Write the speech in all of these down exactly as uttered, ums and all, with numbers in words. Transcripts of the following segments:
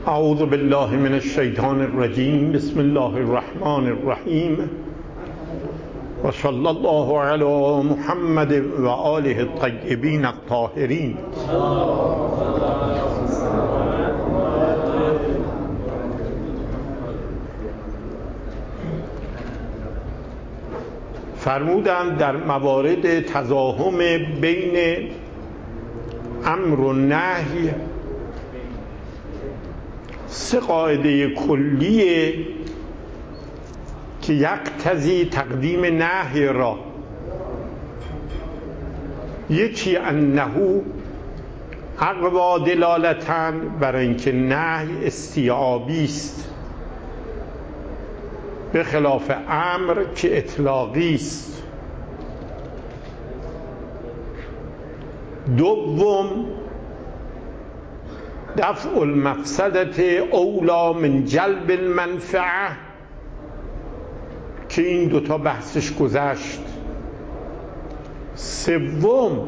اعوذ بالله من الشیطان الرجیم. بسم الله الرحمن الرحیم و صلی الله علی محمد و آله الطیبین الطاهرین. فرمودند در موارد تزاحم بین امر و نهی سه قاعده کلیه که یقتضی تقدیم نهی را. یکی انه اقوا دلالتاً، برای اینکه نهی استیعابی است به خلاف امر که اطلاقی است. دوم دفع المفسدت اولی من جلب المنفعه، که این دوتا بحثش گذشت. سوم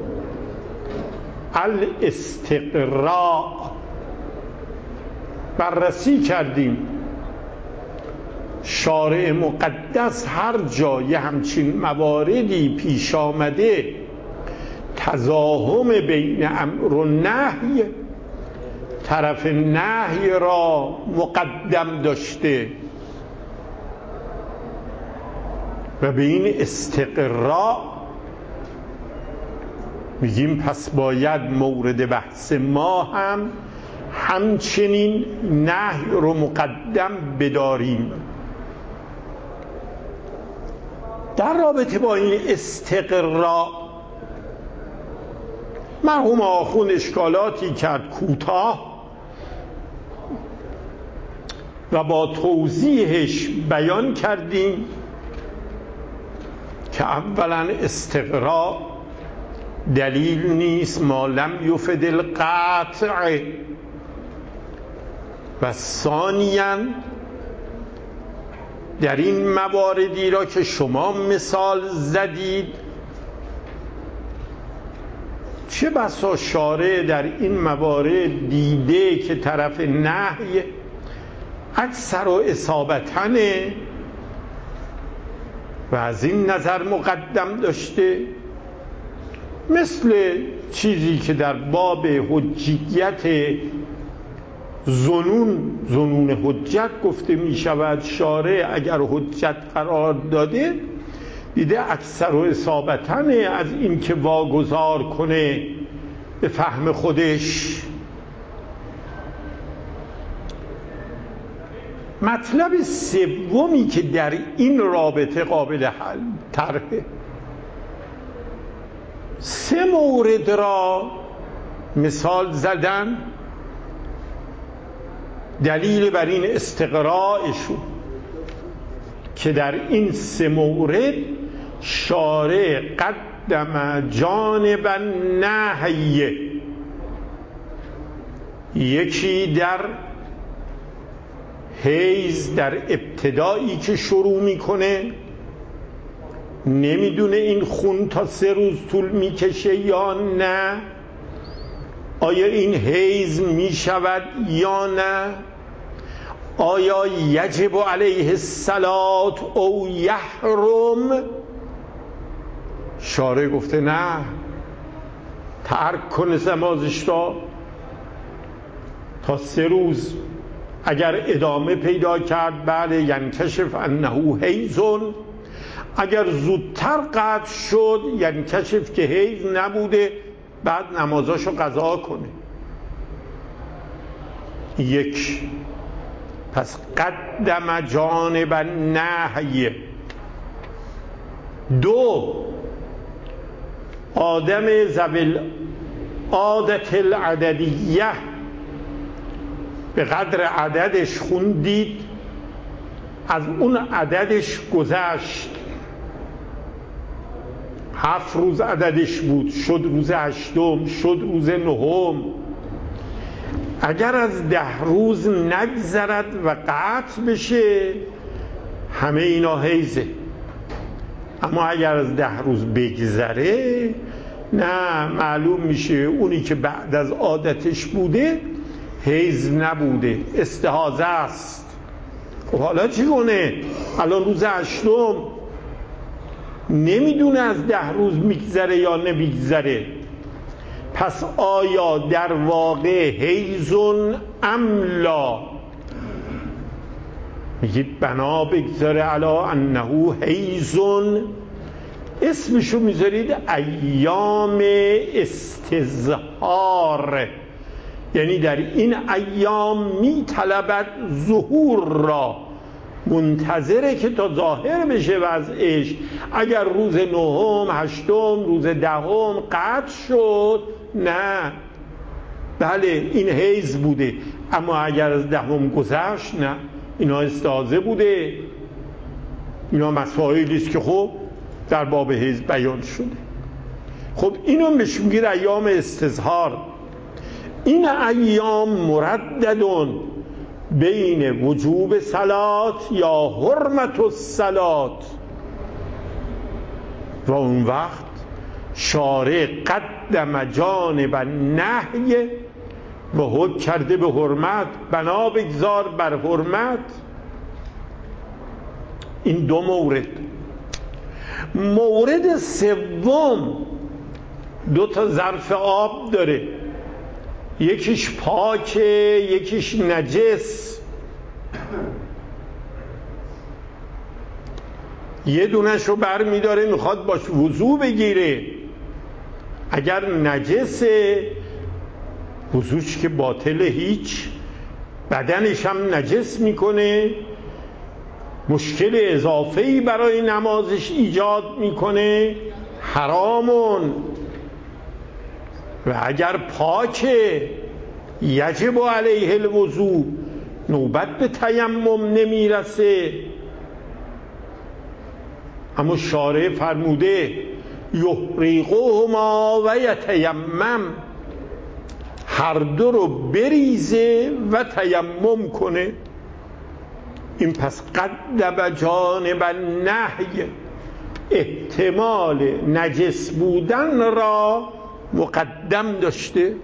الاستقراء، بررسی کردیم شارع مقدس هر جا یه همچین مواردی پیش آمده تزاحم بین امر و نهی، طرف نهی را مقدم داشته و به این استقراء میگیم پس باید مورد بحث ما هم همچنین نهی رو مقدم بداریم. در رابطه با این استقراء مرحوم آخوند اشکالاتی کرد کوتاه و با توضیحش بیان کردیم که اولا استقراء دلیل نیست ما لم یفد القطع، و ثانیاً در این مواردی را که شما مثال زدید چه بسا شارع در این موارد دیده که طرف نهی اکثر و اصابتنه و از این نظر مقدم داشته، مثل چیزی که در باب حجیت ظنون ظنون حجت گفته می شود. شارع اگر حجت قرار داده دیده اکثر و اصابتنه از این که واگذار کنه به فهم خودش. مطلب سومی که در این رابطه قابل حل طرحه، سه مورد را مثال زدن دلیل بر این استقراءشون که در این سه مورد شارع قدم جانب النهی. یکی در حیض در ابتدایی که شروع میکنه نمیدونه این خون تا سه روز طول میکشه یا نه، آیا این حیض میشود یا نه، آیا یجب علیه الصلاة او یحرم. شارع گفته نه، ترک کنه نمازش را تا سه روز. اگر ادامه پیدا کرد بله ینکشف انه حیضون، اگر زودتر قطع شد ینکشف که حیض نبوده، بعد نمازاشو قضا کنه. یک، پس قدم جانب النهی. دو، آدم ذوی العادة العددیه به قدر عددش خوندید، از اون عددش گذشت، هفت روز عددش بود شد روز هشتم، شد روز نهم. اگر از ده روز نگذرد و قطع بشه همه اینا حیضه. اما اگر از ده روز بگذره نه، معلوم میشه اونی که بعد از عادتش بوده حیض نبوده، استحاضه است. خب حالا چی کنه؟ الان روز هشتم، نمیدونه از ده روز میگذره یا نمیگذره. پس آیا در واقع حیضون ام لا؟ میگید بنا بگذاره علا انه حیضون، اسمشو میذارید ایام استظهار، یعنی در این ایام میطلبد ظهور را، منتظره که تا ظاهر بشه وضعش. اگر روز نهم، هشتم، روز دهم قطع شد، نه، بله این حیض بوده، اما اگر از دهم گذشت، نه، اینا استحاضه بوده. اینا مسائلی است که خب در باب حیض بیان شده. خب اینو بهش میگید ایام استظهار. این ایام مرددون بین وجوب صلات یا حرمت الصلات، و اون وقت شارع قدم جانب النهی و حکم کرده به حرمت، بنا بگذار بر حرمت. این دو مورد. مورد سوم دو تا ظرف آب داره، یکیش پاکه، یکیش نجس. یه دونش رو بر میداره میخواد باش وضو بگیره، اگر نجسه وضوش که باطل، هیچ، بدنش هم نجس میکنه، مشکل اضافه‌ای برای نمازش ایجاد میکنه، حرامون. و اگر پاکه یجب علیه الوضو، نوبت به تیمم نمیرسه. اما شارع فرموده یحرقهما و یتیمم، هر دو رو بریزه و تیمم کنه. این پس قدم جانب النهی، احتمال نجس بودن را مقدم داشته.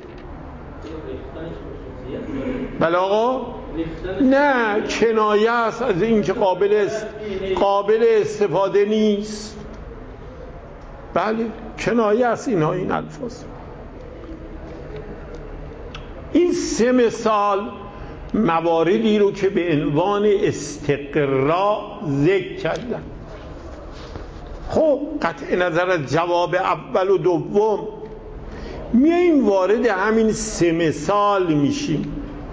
بله آقا؟ نه، کنایه است از این که قابل است قابل استفاده نیست. بله کنایه است اینها، این الفاظ. این سه مثال مواردی رو که به عنوان استقراء ذکر کردن. خب قطع نظر از جواب اول و دوم، میاییم وارد همین سه مثال میشیم.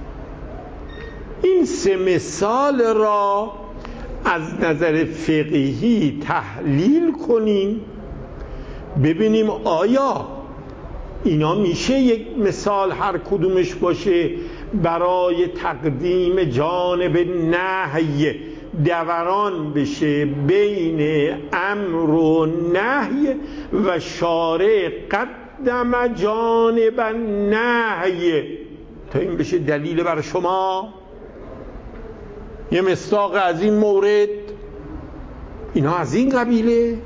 این سه مثال را از نظر فقهی تحلیل کنیم، ببینیم آیا اینا میشه یک مثال هر کدومش باشه برای تقدیم جانب نهی، دوران بشه بین امر و نهی و شارع قدم جانب نهی، تا این بشه دلیل بر شما. یه مصداق از این مورد، اینا از این قبیله.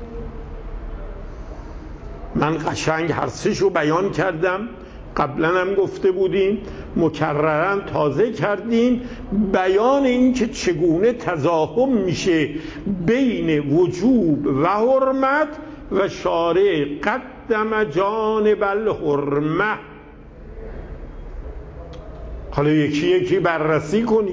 من قشنگ هر سه‌شو بیان کردم، قبلا هم گفته بودیم، مکررن تازه کردیم، بیان این که چگونه تزاحم میشه بین وجوب و حرمت و شارع قدم جانب الحرمه. حالا یکی یکی بررسی کنیم.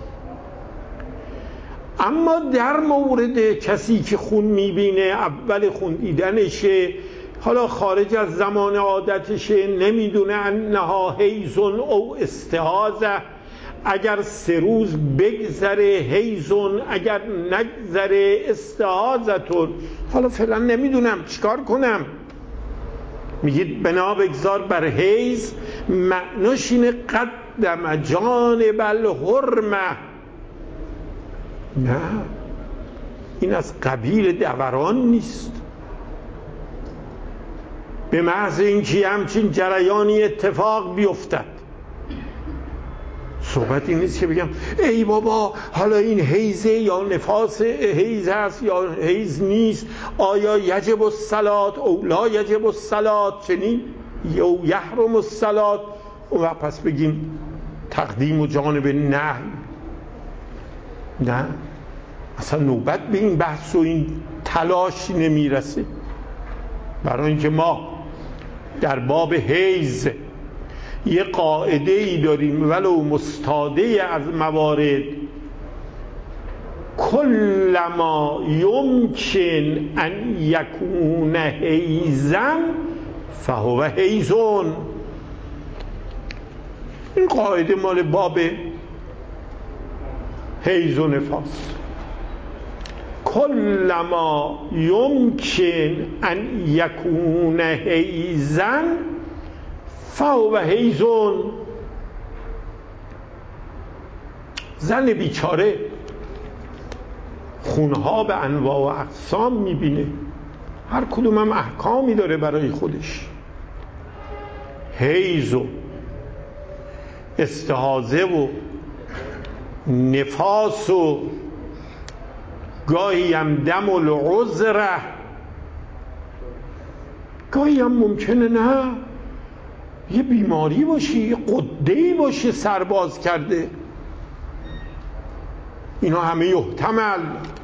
اما در مورد کسی که خون میبینه، اول خون دیدنشه، حالا خارج از زمان عادتشه، نمیدونه انها حیضون او استحاضه، اگر سه روز بگذره حیضون، اگر نگذره استحاضتون، حالا فعلا نمیدونم چیکار کنم. میگید بنا بگذار بر حیض، معناش اینه قدم جانب الحرمه. نه، این از قبیل دوران نیست. به محض اینکه همچین جریانی اتفاق بیفتد، صحبت این نیست که بگم ای بابا حالا این حیضه یا نفاس حیض هست یا حیض نیست، آیا یجب الصلات او لا یجب الصلات، چنین یا یحرم الصلات، و پس بگیم تقدیم و جانب نهی. نه، اصلا نوبت به این بحث و این تلاش نمیرسه. برای اینکه ما در باب حیض یه قاعده ای داریم ولو مستاده از موارد، کلما یمکن ان یکون حیضا فهو حیضون. این قاعده مال باب حیض و نفاس. کلما یمکن ان یکون حیضا فهو حیضون. زن بیچاره خونها به انواع و اقسام میبینه، هر کدوم هم احکامی داره برای خودش. حیض و استحاضه و نفاس و گاهی هم دم العذره، گاهی هم ممکنه نه یه بیماری باشه، یه قده‌ای باشه سرباز کرده. اینا همه یحتمل،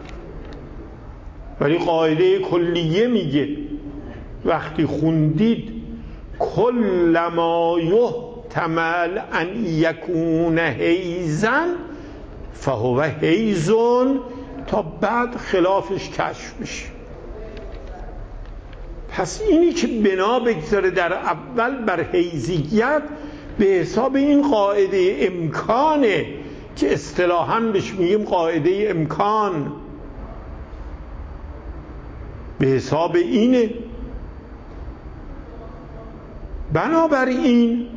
ولی قاعده کلیه میگه وقتی خوندید کلما یحتمل ان یکون حیضا فهو حیضون، تا بعد خلافش کشف بشه. پس اینی که بنا بگذاره در اول بر حیضیت به حساب این قاعده امکانه که اصطلاحاً بهش میگیم قاعده امکان، به حساب اینه. بنابراین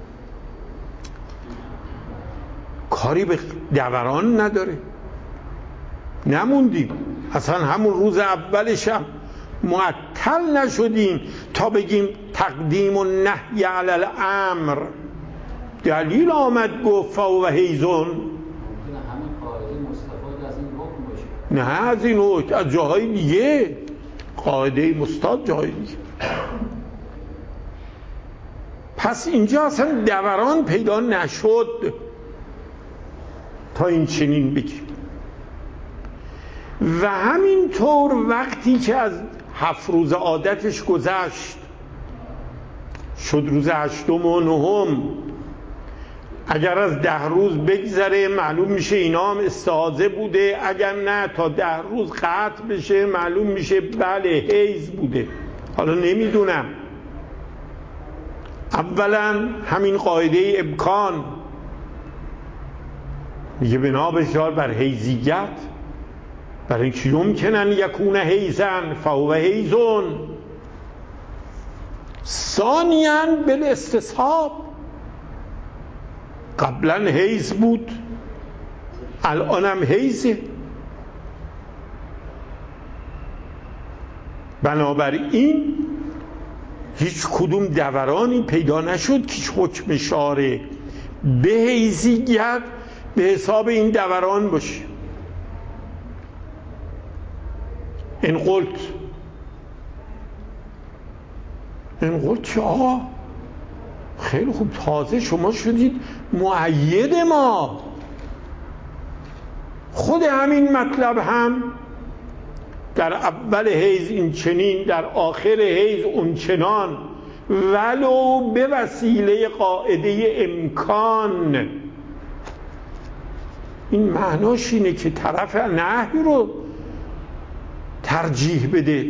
کاری به دوران نداره. نموندیم اصلا همون روز اولش هم معطل نشدیم تا بگیم تقدیم و نهی علی الامر. دلیل آمد گفت فهو حیضون. همین قاعده مستفاد از این حکم باشه؟ نه، از این حکم از جاهای دیگه، قاعده مستفاد جاهای دیگه. پس اینجا اصلا دوران پیدا نشد تا این چنین بگیم. و همینطور وقتی که از هفت روز عادتش گذشت شد روز هشتم و نهم، اگر از ده روز بگذره معلوم میشه اینا هم استحاضه بوده، اگر نه تا ده روز قطع بشه معلوم میشه بله حیض بوده. حالا نمیدونم. اولا همین قاعده امکان میگه بنا بسیار بر حیضیت، برای اینکه یمکنن یکون حیضا فهو حیضون. ثانیاً بالاستصحاب، قبلا حیض بود الانم حیضه. بنابراین هیچ کدوم دورانی پیدا نشد که حکم شارع به حیضیت به حساب این دوران باشه. این قلت این قلت چه آقا خیلی خوب، تازه شما شدید مؤید ما. خود همین مطلب هم در اول حیض این چنین، در آخر حیض اون چنان، ولو به وسیله قاعده امکان. این معناش اینه که طرف نهی رو ترجیح بده.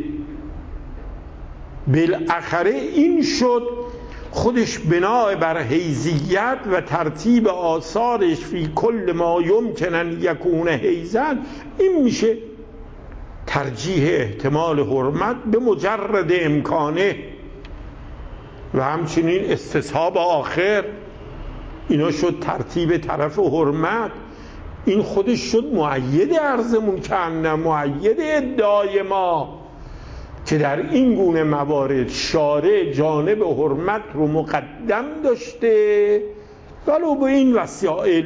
بالاخره این شد خودش بنا بر حیضیت و ترتیب آثارش فی کل ما یمکن ان یکون حیضا، این میشه ترجیح احتمال حرمت به مجرد امکانه. و همچنین استصحاب آخر، اینا شد ترتیب طرف حرمت. این خودش شد مؤید عرضمون کنه، مؤید ادعای ما که در این گونه موارد شارع جانب حرمت رو مقدم داشته ولو به این وسایل.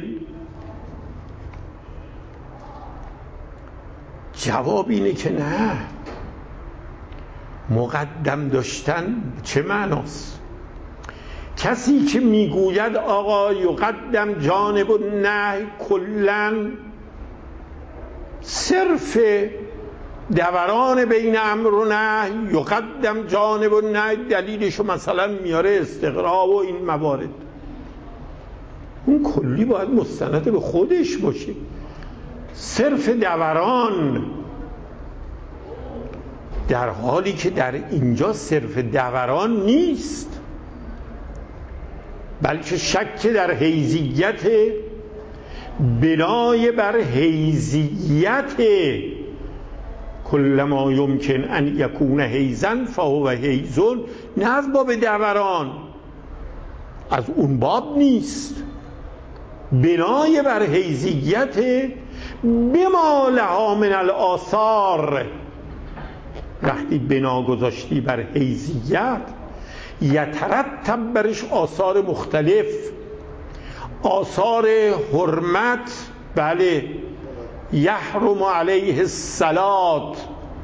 جواب اینه که نه، مقدم داشتن چه معناست؟ کسی که میگوید آقا یقدم جانب النهی کلن، صرف دوران بین امر و نهی، یقدم جانب النهی، دلیلشو مثلا میاره استقراء و این موارد، اون کلی باید مستند به خودش باشه. صرف دوران، در حالی که در اینجا صرف دوران نیست، بلکه شک در حیزیت، بنای بر حیزیت کل ما یمکن ان یکون حیزن فهو حیزون، نه از باب دوران، از اون باب نیست، بنای بر حیزیت بما لها من الآثار. وقتی بنا گذاشتی بر حیزیت، یترتب برش آثار مختلف، آثار حرمت، بله، یحرم علیه الصلاة،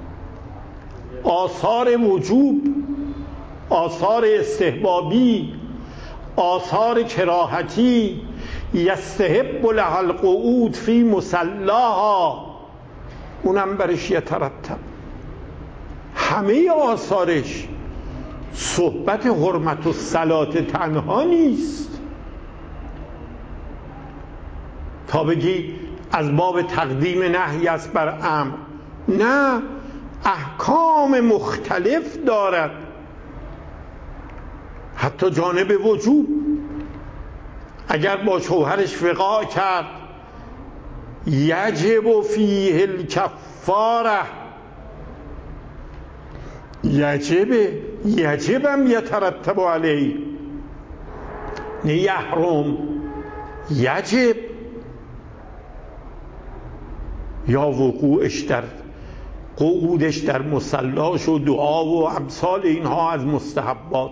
آثار وجوب، آثار استحبابی، آثار کراهتی، یستحب لها القعود فی مصلاها، اونم برش یترتب. همه آثارش صحبت حرمت و صلات تنها نیست تا بگی از باب تقدیم نهی است بر امر، نه، احکام مختلف دارد. حتی جانب وجوب، اگر با شوهرش وقاع کرد یجب فیه الکفاره، یجبه، یجبم یترتب علیه، نه یحرم، یجب. یا وقوعش در قعودش در مصلاش و دعا و امثال اینها از مستحبات.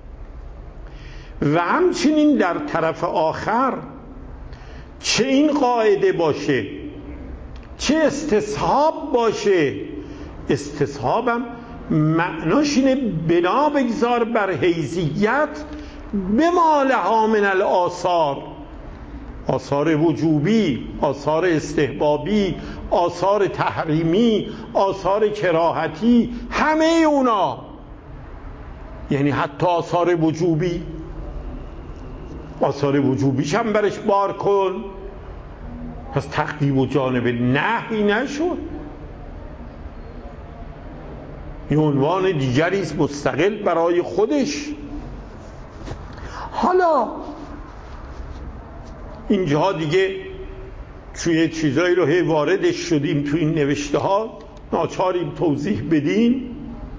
و همچنین در طرف آخر چه این قاعده باشه چه استصحاب باشه، استصحابم معناش اینه بنا بگذار بر حیزیت بما لها من الآثار، آثار وجوبی، آثار استحبابی، آثار تحریمی، آثار کراهتی، همه اونا، یعنی حتی آثار وجوبی، آثار وجوبیش هم برش بار کن. پس تقدیم و جانب نهی نشد، یه عنوان دیگری است مستقل برای خودش. حالا اینجا دیگه توی چیزایی رو هی واردش شدیم تو این نوشته ها، ناچاریم توضیح بدیم.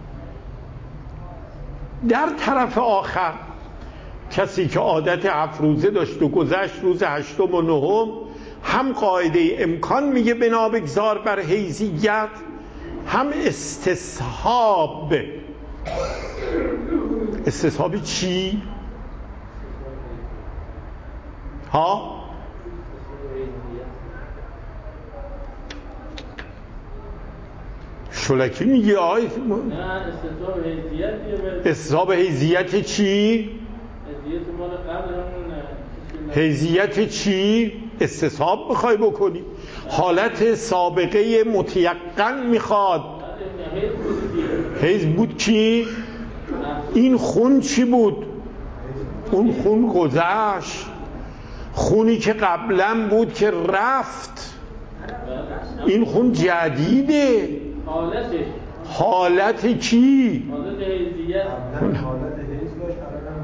در طرف آخر کسی که عادت هفت روزه داشت و گذشت روز هشتم و نهم، هم قاعده امکان میگه بنا بگذار بر حیزیت، هم استصحاب. استصحابی چی؟ ها؟ شلکی میگه آی استصحاب حیزیت چی؟ حیزیت چی؟ استصحاب میخوای بکنی؟ حالت سابقه متیقن میخواد. حیز بود چی؟ این خون چی بود؟ اون خون گذشت، خونی که قبلا بود که رفت، این خون جدیده. حالتش حالت کی؟ حالت حیزیت. حالت حیز داشت، الان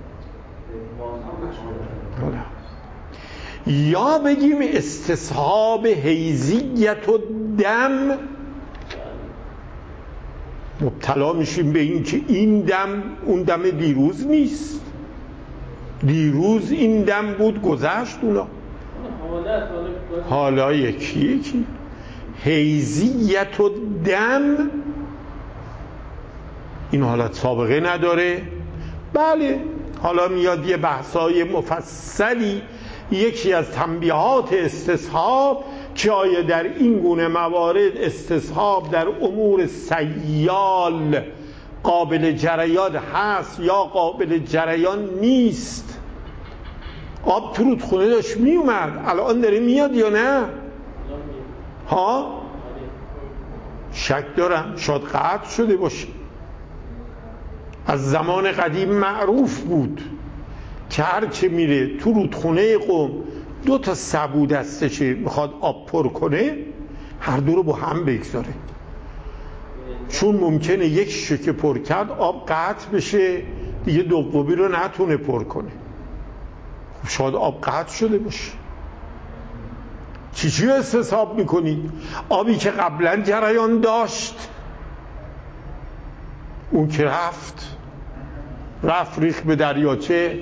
هم داره. یا بگیم استصحاب حیزیت و دم، مبتلا میشیم به این که این دم اون دم دیروز نیست، دیروز این دم بود گذشت، اونا حالا یکی یکی. حیزیت و دم این حالت سابقه نداره. بله، حالا میاد یه بحثای مفصلی، یکی از تنبیهات استصحاب که آیا در این گونه موارد استصحاب در امور سیال قابل جریان هست یا قابل جریان نیست. آب تو رودخونه داشت می اومد، الان داره میاد یا نه؟ ها؟ شک دارم، شاید قطع شده باشه. از زمان قدیم معروف بود که هر که میره تو رودخونه قوم دو تا سبو دستشه میخواد آب پر کنه، هر دو رو با هم بگذاره، چون ممکنه یک شکه پر کرد آب قطع بشه دیگه دومی رو نتونه پر کنه. خب شاید آب قطع شده باشه. چی چی استصحاب میکنید؟ آبی که قبلا جریان داشت اون که رفت رفت ریخت به دریاچه.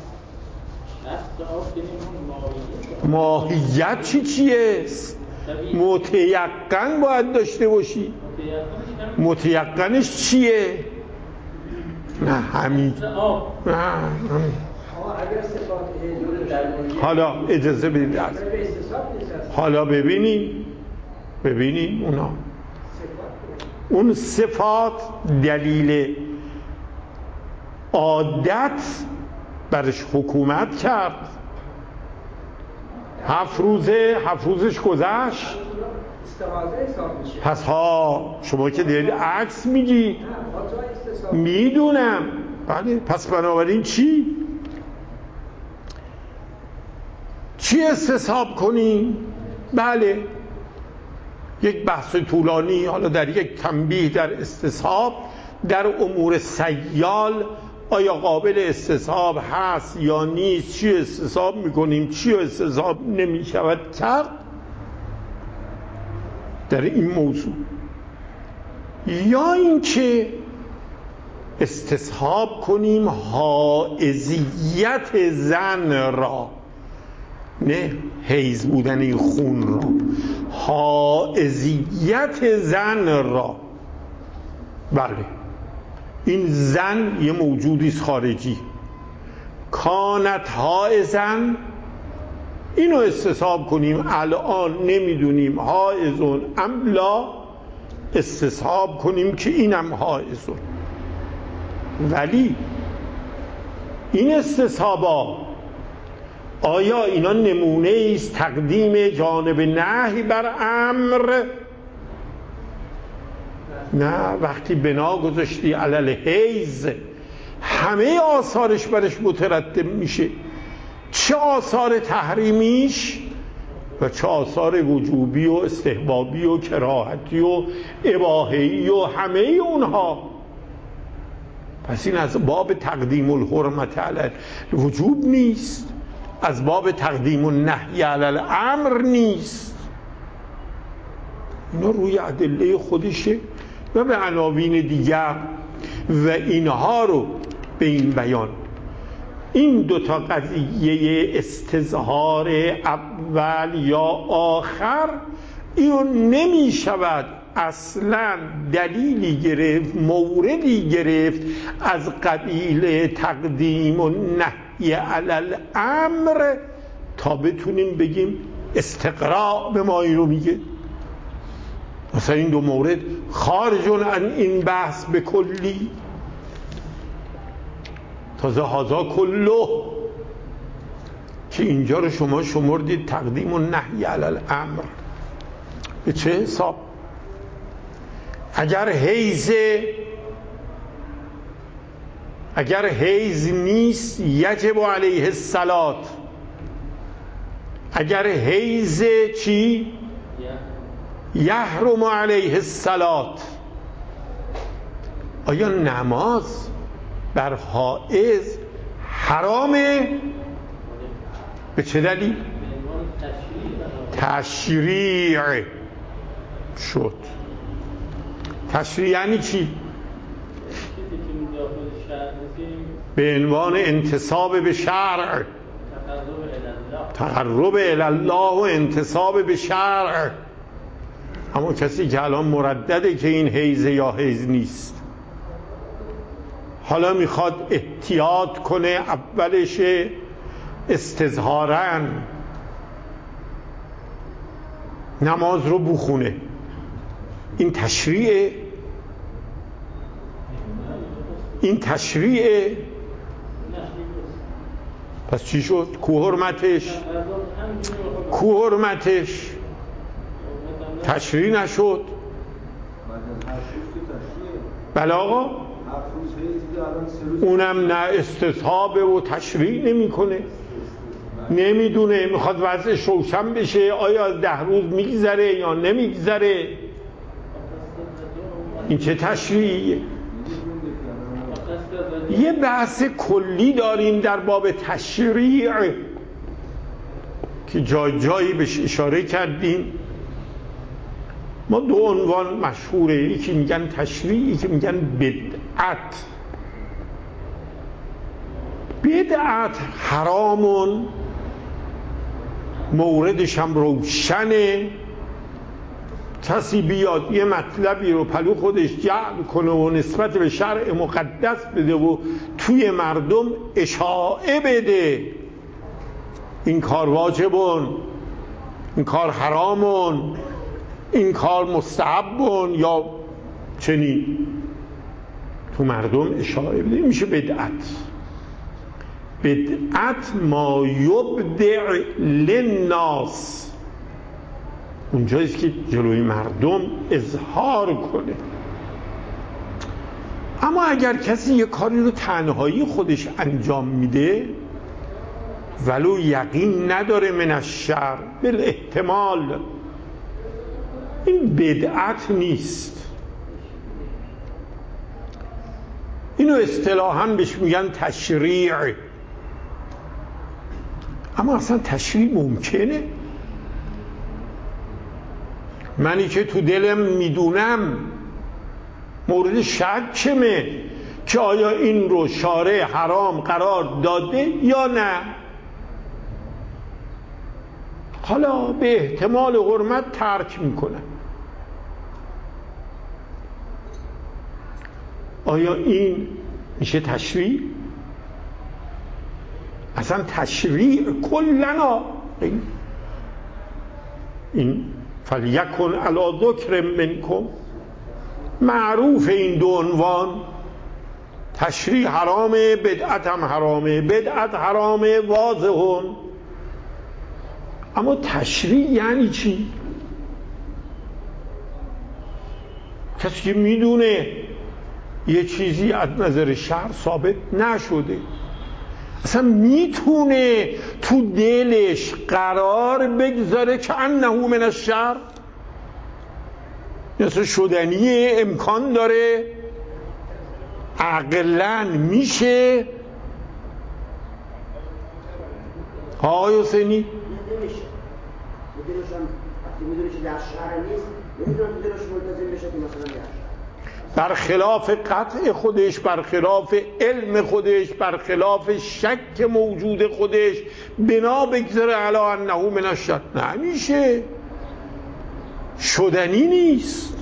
ماهیت چی چیه؟ متیقن باید داشته باشی. متیقنش چیه؟ نه همین نه همین. حالا اجازه بدید حالا ببینیم ببینیم اونا اون صفات دلیل عادت برش حکومت کرد. هفت روزه هفت روزش گذشت، پس ها شما که دارید عکس میگی. میدونم بله. پس بنابراین چی؟ چی استصحاب کنیم؟ بله یک بحث طولانی، حالا در یک تنبیه در استصحاب در امور سیال آیا قابل استصحاب هست یا نیست، چی استصحاب میکنیم چی استصحاب نمیشود کرد در این موضوع، یا اینکه استصحاب کنیم حائزیت زن را، نه حیض بودن این خون را، حائزیت زن را. بله این زن یه موجودی خارجی، کانت حائزن، اینو استصحاب کنیم. الان نمیدونیم حائزون ام لا، استصحاب کنیم که اینم حائزون. ولی این استصحابا آیا اینا نمونه است تقدیم جانب نهی بر امر؟ نه، وقتی بنا گذاشتی علل حیض همه آثارش برش مترتب میشه، چه آثار تحریمیش و چه آثار وجوبی و استحبابی و کراهتی و اباحی و همه اونها. پس این از باب تقدیم الحرمت علی الوجوب نیست، از باب تقدیم النهی علی الامر نیست. اینا روی ادله خودشه و به عناوین دیگر و اینها رو به این بیان. این دوتا قضیه استظهار اول یا آخر اینو نمی شود اصلا دلیلی گرفت، موردی گرفت از قبیل تقدیم و نهی علی الامر تا بتونیم بگیم استقراء به ما اینو میگه. مثلا این دو مورد خارج عن این بحث به کلی. تازه هازا کلو که اینجا رو شما شمردید تقدیم و نهی علی الامر. به چه حساب؟ اگر حیز اگر حیز نیست یجب علیه الصلاة، اگر حیز چی؟ یحرم علیه الصلاة. آیا نماز بر حائض حرامه؟ به چه دلیل؟ تشریع شد. تشریع یعنی چی؟ به عنوان انتساب به شرع، تقرب الی الله و انتساب به شرع. اما کسی که الان مردده که این حیض یا حیض نیست، حالا میخواد احتیاط کنه، اولش استظهاراً نماز رو بخونه، این تشریعه؟ این تشریع. پس چی شد؟ کو حرمتش؟ کو حرمتش؟ تشریع نشد. بله آقا، اونم نه استصحابه و تشریع نمی کنه، نمیدونه، میخواد وضعش روشن بشه آیا ده روز میگذره یا نمیگذره. این چه تشریعیه؟ یه بحث کلی داریم در باب تشریع که جای جایی بهش اشاره کردیم. ما دو عنوان مشهوره، یکی میگن تشریع، یکی میگن بدعت. بدعت حرامون، موردش هم روشنه. کسی بیاد یه مطلبی رو پلو خودش جعل کنه و نسبت به شرع مقدس بده و توی مردم اشاعه بده، این کار واجبون، این کار حرامون، این کار مستحبون یا چنین، تو مردم اشاعه بده، میشه بدعت. بدعت ما یبدع للناس، اونجاییست که جلوی مردم اظهار کنه. اما اگر کسی یه کاری رو تنهایی خودش انجام میده ولو یقین نداره من الشر، بالاحتمال، این بدعت نیست. اینو اصطلاحاً بهش میگن تشریع. اما اصلا تشریع ممکنه؟ منی که تو دلم میدونم مورد شکمه که آیا این رو شارع حرام قرار داده یا نه، حالا به احتمال حرمت ترک میکنم. آیا این میشه تشریع؟ اصلا تشریع کلنا این فلیکن علی ذکر منکم، معروف این دو عنوان، تشریع حرامه، بدعت هم حرامه. بدعت حرامه واضحون، اما تشریع یعنی چی؟ کسی که میدونه یه چیزی از نظر شرع ثابت نشده، اصلا میتونه تو دلش قرار بگذاره که انه من الشر، مثل شدنی، امکان داره، عقلاً میشه. های حسینی نمیشه، دلش هم وقتی میدونه که در شهر نیست نمیدونه تو دلش ملتزم بشه که مثلا در برخلاف قطع خودش، برخلاف علم خودش، برخلاف شک موجود خودش بنا بگذاره علی انه من الشر، نمیشه، شدنی نیست.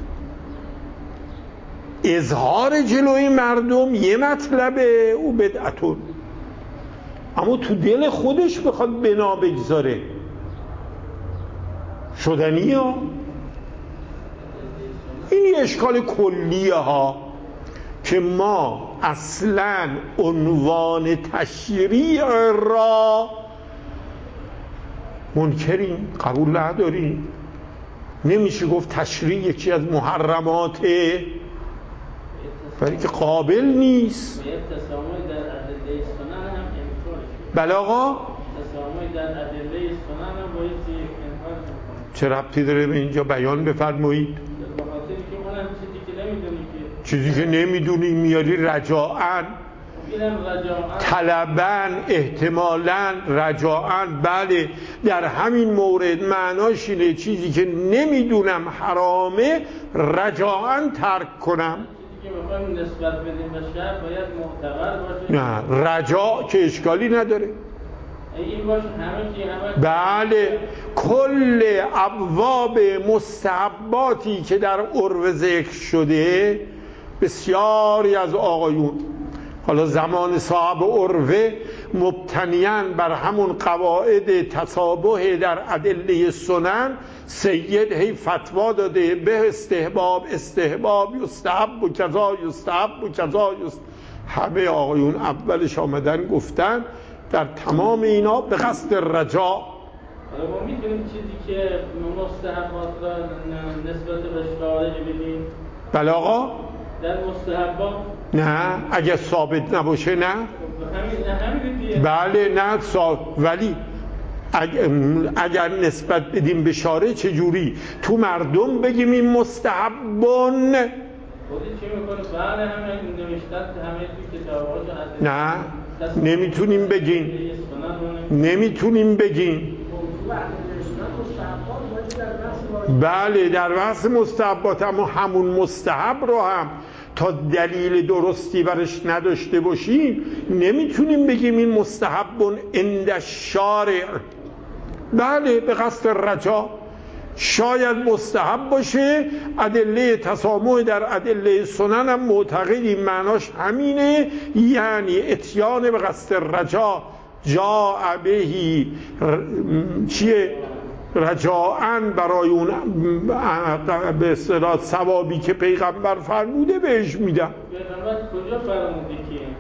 اظهار جلوی مردم یه مطلبه، او بدعتون، اما تو دل خودش بخواد بنا بگذاره شدنی ها. این اشکال کلیه ها که ما اصلا عنوان تشریع را منکریم، قبول نداریم. نمیشه گفت تشریع یکی از محرماته، ولی که قابل نیست. بله آقا، چه ربطی داره به اینجا بیان بفرمایید؟ چیزی که نمیدونی میاری رجاءً، طلباً، احتمالاً، رجاءً. بله، در همین مورد معناش اینه چیزی که نمیدونم حرامه رجاءً ترک کنم. که میخوایم نسبت بدیم به شرع باید معتبر باشه. نه، رجاء که اشکالی نداره. این باشه همه که همه. بله، کل ابواب مستحباتی که در عرف ذکر شده، بسیاری از آقایون، حالا زمان صاحب عرفه، مبتنیاً بر همون قواعد تسابح در ادله سنن، سید هی فتوا داده به استحباب، استحباب، یستحب و کذا، یستحب و کذا، همه آقایون اولش آمدن گفتن در تمام اینا به قصد رجا. حالا ما میتونیم چیزی که مستحبات را نسبت به شارع بدیم؟ بله آقا؟ در مستحبات؟ نه اگه ثابت نباشه نه. بله نه ثابت، ولی اگر نسبت بدیم به شارع چجوری؟ تو مردم بگیم این مستحبون؟ خودی چی میکنه؟ بله همه نوشتن همه توی کتابات. نه نمیتونیم بگیم، نمیتونیم بگیم. بله در بحث مستحبات، اما همون مستحب رو هم تا دلیل درستی برش نداشته باشیم نمیتونیم بگیم این مستحبون عند الشارع. بله به قصد رجا شاید مستحب باشه، ادله تسامح در ادله سنن هم معتقدیم معناش همینه، یعنی اتیان به قصد رجا، جا بهی چیه رجاعن، برای اون به اصطلاح ثوابی که پیغمبر فرموده بهش میدن. پیغمبر کجا فرموده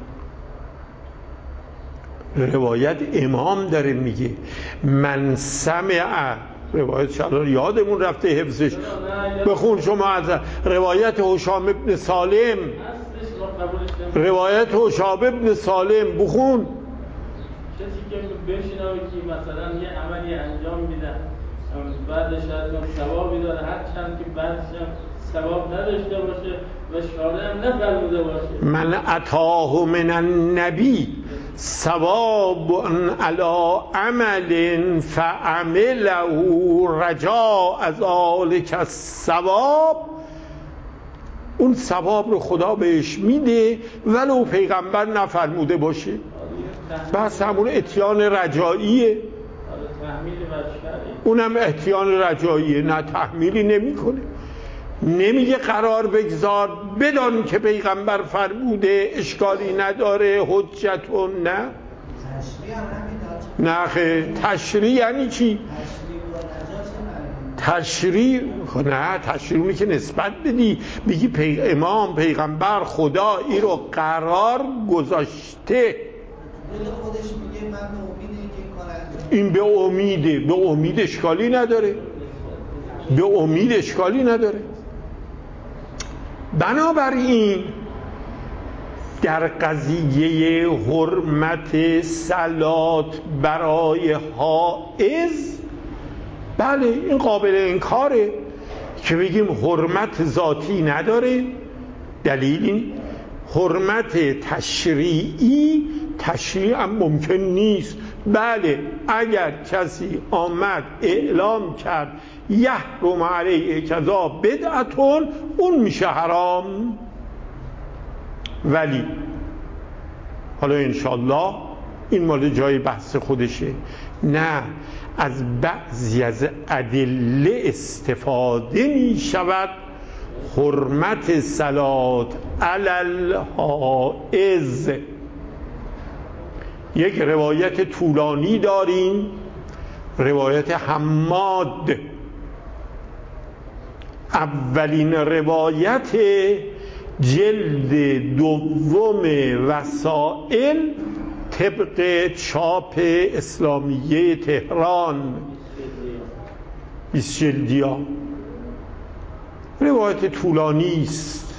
که؟ روایت امام داره میگه من سمع، روایت شلال یادمون رفته حفظش، بخون شما از روایت هشام ابن سالم، روایت هشام ابن سالم بخون. کسی که بشنوه که مثلا یه عملی انجام میدن بعدش از ثوابی داره، هر چند که بعدش ثواب نداشته باشه و شارع هم نفرموده باشه. من اتاه من النبی ثواب علی عمل فعمله رجاء ذلک الثواب، اون ثواب رو خدا بهش میده ولو پیغمبر نفرموده باشه. بس همون اتیان رجاییه، اونم اتیان رجاییه، نه تحمیلی نمی کنه، نمیگه قرار بگذار بدان که پیغمبر فرموده اشکالی نداره حجتون، نه نه خیلی. تشریع یعنی چی؟ تشریع نه، تشریع اونی که نسبت بدی بگی پی... امام پیغمبر خدا این رو قرار گذاشته، این به امیده، به امید اشکالی نداره، به امید اشکالی نداره. بنابراین در قضیه حرمت صلات برای حائض، بله این قابل انکاره که بگیم حرمت ذاتی نداره. دلیل این حرمت تشریعی، تشریع هم ممکن نیست. بله اگر کسی آمد اعلام کرد یحرم علیه کذا بدعتون، اون میشه حرام. ولی حالا انشالله این مال جای بحث خودشه، نه از بعضی از ادله استفاده می شود حرمت صلات علی الحائض. یک روایت طولانی داریم، روایت حماد، اولین روایت جلد دوم وسائل طبق چاپ اسلامیه تهران، بیست جلدیا. روایت طولانی است،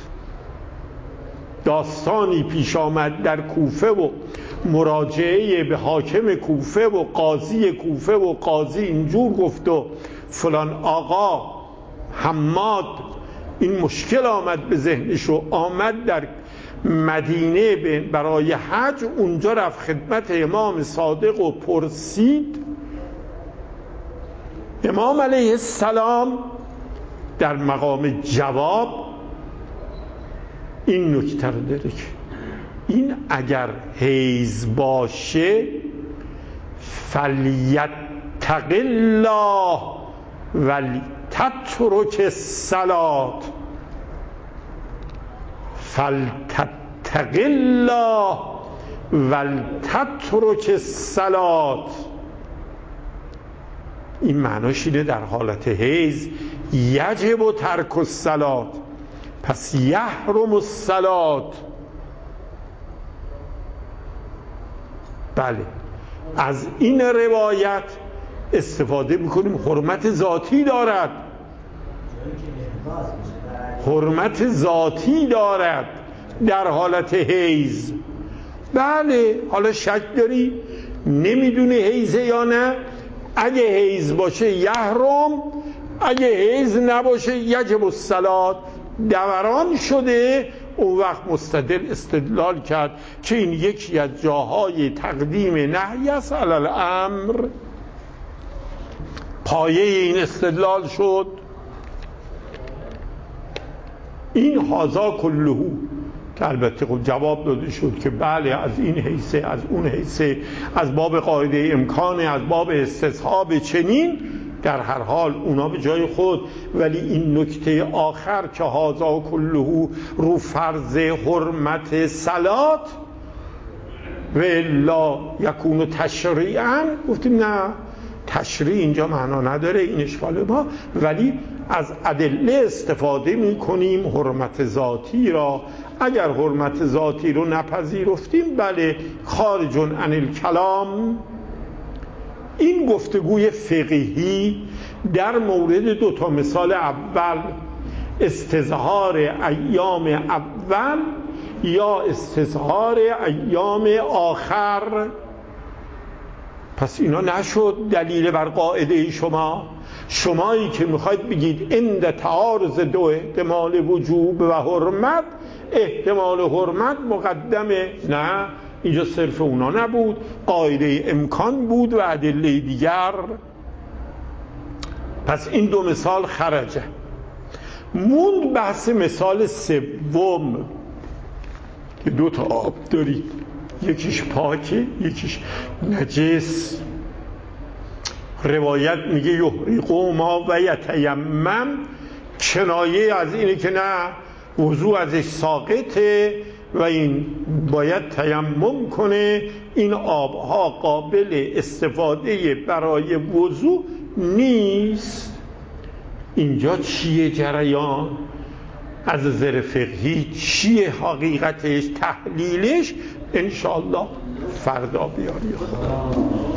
داستانی پیش آمد در کوفه و مراجعه به حاکم کوفه و قاضی کوفه و قاضی اینجور گفت و فلان آقا حماد این مشکل آمد به ذهنش و آمد در مدینه برای حج. اونجا رفت خدمت امام صادق و پرسید. امام علیه السلام در مقام جواب این نکته رو داره که این اگر حیض باشه فلیتق الله ولتترک الصلاة، فلتتق الله ولتترک الصلاة. این معناش اینه در حالت حیض یجب ترک الصلاة، پس یحرم الصلاة. بله از این روایت استفاده میکنیم. حرمت ذاتی دارد، حرمت ذاتی دارد در حالت حیض. بله حالا شک داری نمیدونی حیضه یا نه؟ اگه حیض باشه یحرم، اگه حیض نباشه یجب الصلاة. دوران شده اون وقت مستدل استدلال کرد که این یکی از جاهای تقدیم نهی است علی الامر. پایه این استدلال شد این هازا کلهو، که البته خب جواب داده شد که بله از این حیثه از اون حیثه، از باب قاعده امکانه، از باب استصحاب چنین، در هر حال اونا به جای خود. ولی این نکته آخر که هازا کلهو رو فرض حرمت صلات و الا یکون تشریعا، گفتیم نه تشریع اینجا معنا نداره، این اشکال ما، ولی از ادله استفاده می کنیم حرمت ذاتی را. اگر حرمت ذاتی رو نپذیرفتیم بله خارج عن الکلام. این گفتگوی فقهی در مورد دو تا مثال اول، استظهار ایام اول یا استظهار ایام آخر، پس اینا نشد دلیل بر قاعده شما. شمایی که میخواید بگید عند تعارض دو احتمال وجوب و حرمت، احتمال حرمت مقدمه، نه اینجا صرف اونا نبود، قاعده امکان بود و ادله دیگر. پس این دو مثال خرجه. موند بحث مثال سوم که دو تا آب دارید، یکیش پاکه یکیش نجس. روایت میگه یحرقو ما و یتیمم، کنایه از اینه که نه وضوء ازش ساقطه و این باید تیمم کنه، این آبها قابل استفاده برای وضوء نیست. اینجا چیه جریان؟ از نظر فقهی چیه حقیقتش، تحلیلش؟ انشاءالله فردا بیاری.